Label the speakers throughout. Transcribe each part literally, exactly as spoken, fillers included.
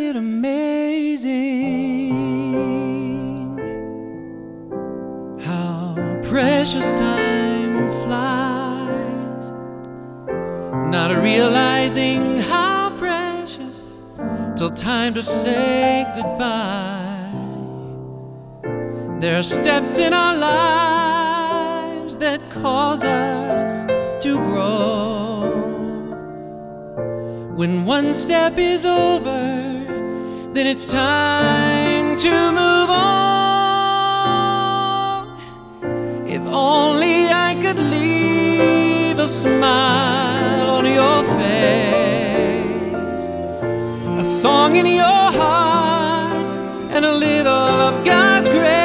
Speaker 1: it amazing how precious time flies, not realizing how precious till time to say goodbye. There are steps in our lives that cause us to grow. When one step is over, then it's time to move on. If only I could leave a smile on your face, a song in your heart, and a little of God's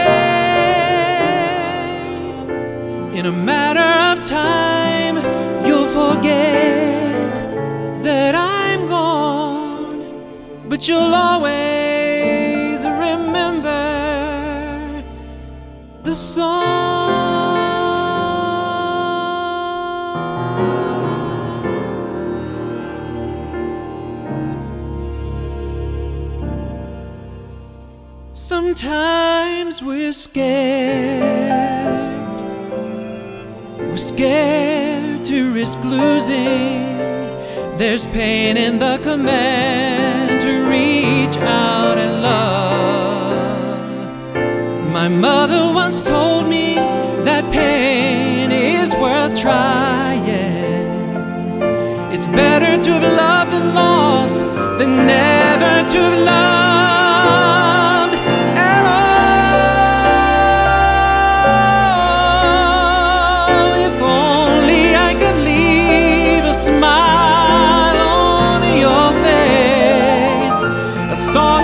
Speaker 1: grace. In a matter of time, you'll forget that I'm gone, but you'll always remember the song. Sometimes we're scared, we're scared to risk losing. There's pain in the command to reach out and love. My mother once told me that pain is worth trying. It's better to have loved and lost than never to have loved at all. If only I could leave a smile, a song